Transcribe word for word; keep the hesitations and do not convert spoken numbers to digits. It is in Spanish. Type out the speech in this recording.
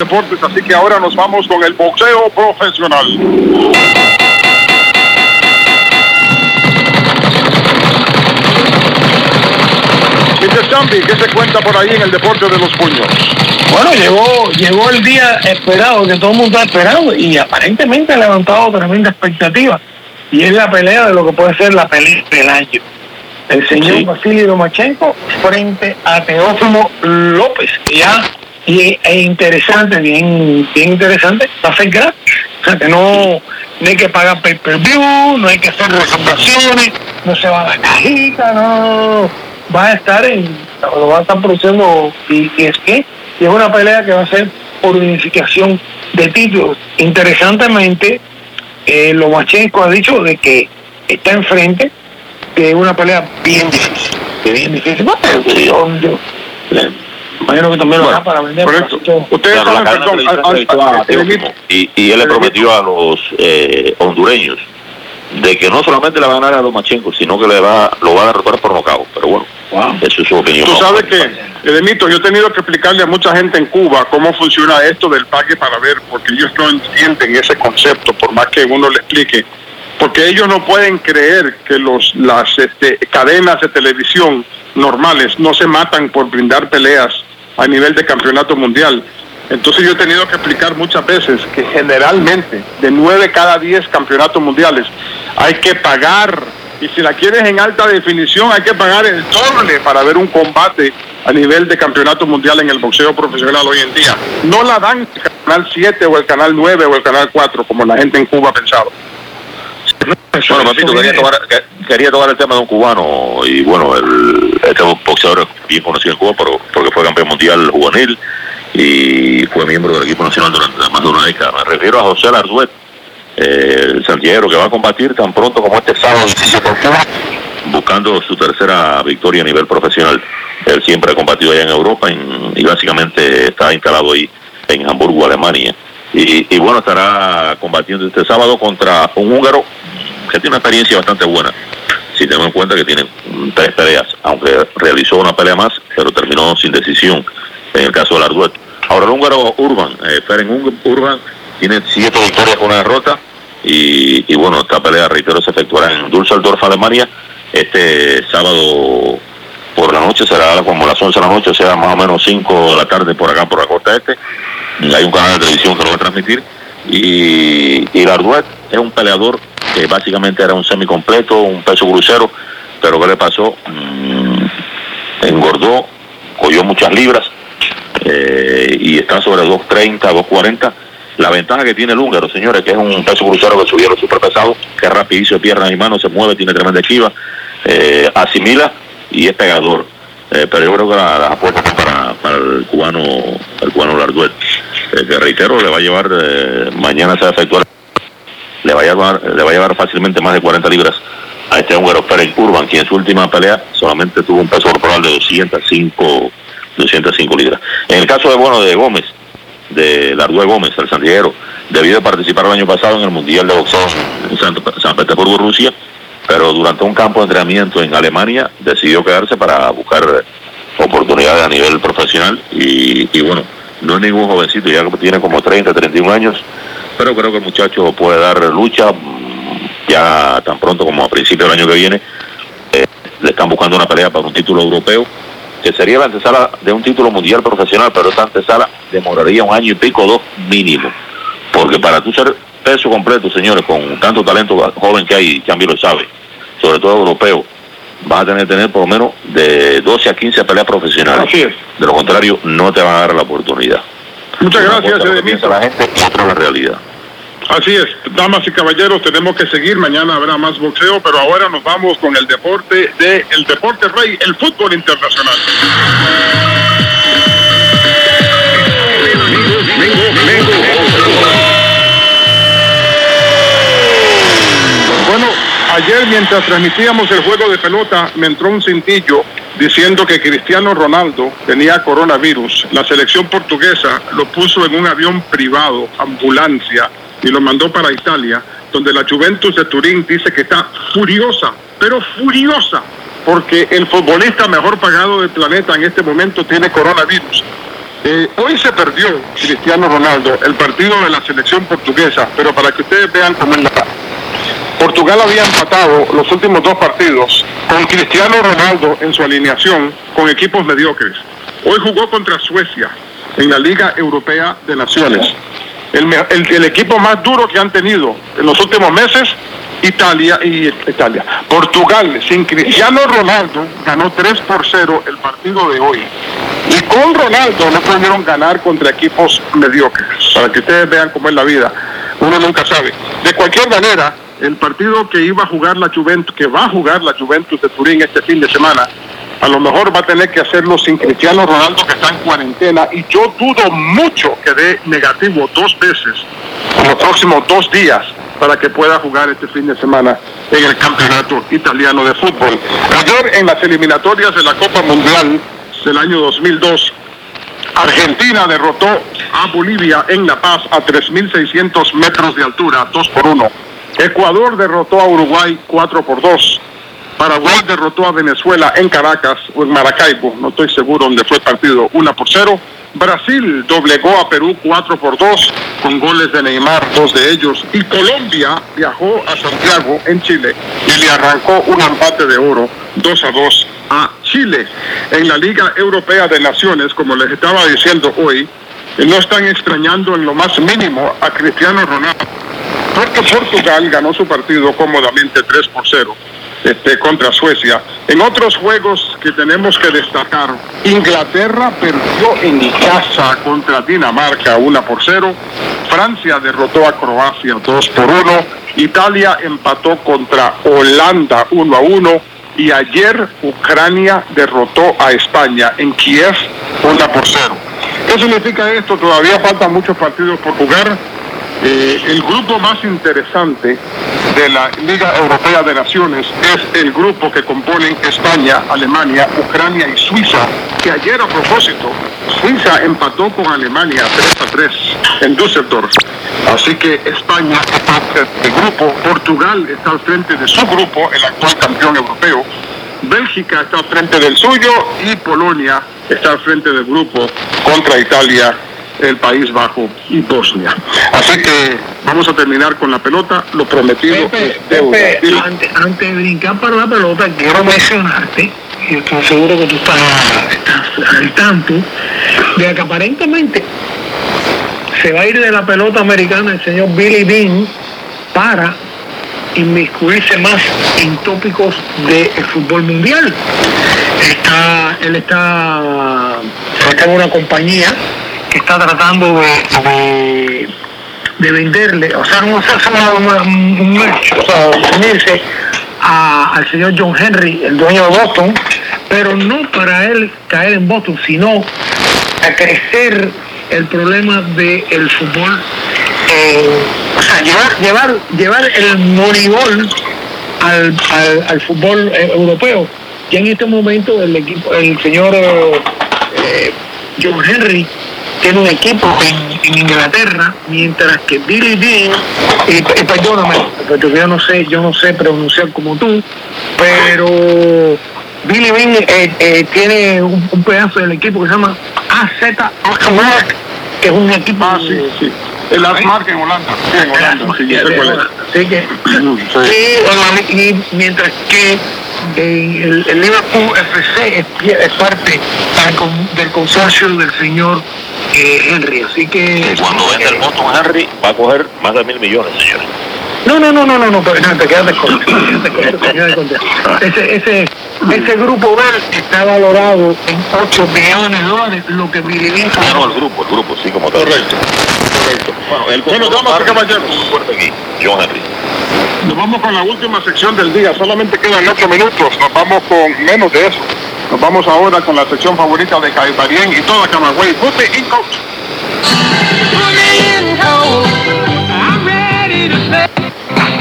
deportes, así que ahora nos vamos con el boxeo profesional. mister Chambi, ¿qué se cuenta por ahí en el deporte de los puños? Bueno, llegó llegó el día esperado, que todo el mundo está esperando, y aparentemente ha levantado tremenda expectativa, y es la pelea de lo que puede ser la pelea del año. El señor sí. Vasily Lomachenko frente a Teófimo López, que ya y es interesante, bien, bien interesante, va a ser gratis. O sea que no, no hay que pagar pay-per-view, no hay que hacer reservaciones, no se va a dar cajita, no, va a estar en, lo va a estar produciendo y, y es que y es una pelea que va a ser por unificación de títulos. Interesantemente, eh, Lomachenko ha dicho de que está enfrente de una pelea bien difícil, que bien difícil, no, pero yo, yo, yo imagino que también lo hará para vender. Ustedes claro, saben, perdón, a, a, a, y, y él le prometió a los eh, hondureños de que no solamente le va a ganar a Lomachenko, sino que le va, lo va a derrotar por nocaut. Pero bueno, wow. Eso es su opinión. Tú sabes que, Edemito, yo he tenido que explicarle a mucha gente en Cuba cómo funciona esto del pague para ver, porque ellos no entienden ese concepto, por más que uno le explique. Porque ellos no pueden creer que los las este, cadenas de televisión normales no se matan por brindar peleas a nivel de campeonato mundial. Entonces yo he tenido que explicar muchas veces que generalmente de nueve cada diez campeonatos mundiales hay que pagar, y si la quieres en alta definición hay que pagar el doble para ver un combate a nivel de campeonato mundial en el boxeo profesional hoy en día. No la dan el canal siete o el canal nueve o el canal cuatro como la gente en Cuba ha pensado. Bueno, papito, quería tocar, quería tocar el tema de un cubano, y bueno, el, este boxeador es bien conocido en Cuba pero, porque fue campeón mundial juvenil y fue miembro del equipo nacional durante más de una década. Me refiero a José Larduet, eh, el santiaguero, que va a combatir tan pronto como este sábado buscando su tercera victoria a nivel profesional. Él siempre ha combatido allá en Europa en, y básicamente está instalado ahí en Hamburgo, Alemania. Y, y bueno, estará combatiendo este sábado contra un húngaro que tiene una experiencia bastante buena, si tenemos en cuenta que tiene tres peleas, aunque realizó una pelea más, pero terminó sin decisión en el caso de Larduet. Ahora el húngaro Urban, eh, Ferenc Urban, tiene siete victorias con una derrota, y, y bueno, esta pelea, reitero, se efectuará en Düsseldorf, Alemania, este sábado por la noche, será como las once de la noche, o sea, más o menos cinco de la tarde por acá, por la costa este. Hay un canal de televisión que lo va a transmitir, y, y Larduet es un peleador que básicamente era un semicompleto, un peso crucero, pero ¿qué le pasó? Mm, engordó, cogió muchas libras, eh, y está sobre dos treinta, dos cuarenta. La ventaja que tiene el húngaro, señores, que es un peso crucero que subieron súper pesado, que es rapidísimo de piernas y manos, se mueve, tiene tremenda esquiva, eh, asimila y es pegador. Eh, pero yo creo que las la apuestas son para, para el cubano, el cubano Larduet, eh, que reitero, le va a llevar, eh, mañana se va a efectuar, le va a llevar, le va a llevar fácilmente más de cuarenta libras a este húngaro Ferenc Urban, quien en su última pelea solamente tuvo un peso corporal de doscientas cinco libras. En el caso de bueno de Gómez, de Larduet Gómez, el santiaguero, debió de participar el año pasado en el Mundial de Boxeo en San, San Petersburgo, Rusia, pero durante un campo de entrenamiento en Alemania decidió quedarse para buscar oportunidades a nivel profesional, y, y bueno, no es ningún jovencito, ya tiene como treinta, treinta y un años, pero creo que el muchacho puede dar lucha ya tan pronto como a principios del año que viene. Eh, le están buscando una pelea para un título europeo, que sería la antesala de un título mundial profesional, pero esta antesala demoraría un año y pico, dos mínimo, porque para tú ser peso completo, señores, con tanto talento joven que hay, Chambi lo sabe, sobre todo europeo, vas a tener que tener por lo menos de doce a quince peleas profesionales. Así es. De lo contrario, no te van a dar la oportunidad. Muchas gracias, Edemito. La gente y otra la realidad. Así es, damas y caballeros, tenemos que seguir, mañana habrá más boxeo, pero ahora nos vamos con el deporte de el deporte rey, el fútbol internacional. Bueno, ayer mientras transmitíamos el juego de pelota me entró un cintillo diciendo que Cristiano Ronaldo tenía coronavirus. La selección portuguesa lo puso en un avión privado, ambulancia, y lo mandó para Italia, donde la Juventus de Turín dice que está furiosa, pero furiosa, porque el futbolista mejor pagado del planeta en este momento tiene coronavirus. Eh, hoy se perdió Cristiano Ronaldo el partido de la selección portuguesa, pero para que ustedes vean cómo es la... Portugal había empatado los últimos dos partidos con Cristiano Ronaldo en su alineación con equipos mediocres. Hoy jugó contra Suecia en la Liga Europea de Naciones. El, el, el equipo más duro que han tenido en los últimos meses, Italia y Italia. Portugal, sin Cristiano Ronaldo, ganó tres por cero el partido de hoy. Y con Ronaldo no pudieron ganar contra equipos mediocres. Para que ustedes vean cómo es la vida. Uno nunca sabe. De cualquier manera, el partido que iba a jugar la Juventus, que va a jugar la Juventus de Turín este fin de semana, a lo mejor va a tener que hacerlo sin Cristiano Ronaldo, que está en cuarentena, y yo dudo mucho que dé negativo dos veces en los próximos dos días para que pueda jugar este fin de semana en el campeonato italiano de fútbol. Ayer en las eliminatorias de la Copa Mundial del año dos mil dos, Argentina derrotó a Bolivia en La Paz a tres mil seiscientos metros de altura, dos por uno. Ecuador derrotó a Uruguay cuatro por dos. Paraguay derrotó a Venezuela en Caracas o en Maracaibo, no estoy seguro dónde fue el partido, uno por cero. Brasil doblegó a Perú cuatro por dos con goles de Neymar, dos de ellos. Y Colombia viajó a Santiago, en Chile, y le arrancó un empate de oro, dos a dos a Chile. En la Liga Europea de Naciones, como les estaba diciendo hoy, no están extrañando en lo más mínimo a Cristiano Ronaldo, porque Portugal ganó su partido cómodamente tres por cero. Este, contra Suecia. En otros juegos que tenemos que destacar, Inglaterra perdió en casa contra Dinamarca uno por cero, Francia derrotó a Croacia dos por uno, Italia empató contra Holanda uno a uno, y ayer Ucrania derrotó a España en Kiev uno por cero. ¿Qué significa esto? Todavía faltan muchos partidos por jugar. Eh, el grupo más interesante de la Liga Europea de Naciones es el grupo que componen España, Alemania, Ucrania y Suiza, que ayer, a propósito, Suiza empató con Alemania tres a tres en Düsseldorf. Así que España está al frente del grupo, Portugal está al frente de su grupo, el actual campeón europeo, Bélgica está al frente del suyo y Polonia está al frente del grupo contra Italia, el País Bajo y Bosnia. Así que vamos a terminar con la pelota, lo prometido Pepe, es deuda. Pepe, antes, antes de brincar para la pelota, quiero mencionarte, y estoy seguro que tú estás, estás al tanto, de que aparentemente se va a ir de la pelota americana el señor Billy Beane para inmiscuirse más en tópicos del fútbol mundial. Está, él está, está en una compañía que está tratando de, de, de venderle, o sea, no hacerse un merch, o sea, unirse a, al señor John Henry, el dueño de Boston, pero no para él caer en Boston, sino a crecer el problema del fútbol, eh, o sea, llevar, llevar, llevar el moneyball al, al, al fútbol eh, europeo. Y en este momento el equipo, el señor eh, John Henry tiene un equipo en, en Inglaterra, mientras que Billy Beane, y, y perdóname, porque yo no sé, yo no sé pronunciar como tú, pero Billy Beane eh, eh, tiene un, un pedazo del equipo que se llama A Z Alkmaar, que es un equipo... Ah, sí, sí. El Alkmaar en Holanda. Sí, en Holanda, sí, yo sé cuál es. Así que, sí. y, y mientras que eh, el, el Liverpool F C es, es parte del, del consorcio del señor eh, Henry, así que... Cuando venda el Boston Henry va a coger más de mil millones, señores. No, no, no, no, no, no, pero no, te quedas con ese, ese, ese grupo verde está valorado en ocho billones de dólares, lo que Billy Beane... Ah, no, el grupo, el grupo, sí, como tal. Correcto, correcto. Bueno, el bueno, damas y caballeros, fuerte aquí, John Henry. Nos vamos con la última sección del día, solamente quedan ocho minutos, nos vamos con menos de eso. Nos vamos ahora con la sección favorita de Caibarien y toda Camagüey. Put me in, coach. Put me in, coach. I'm ready to play.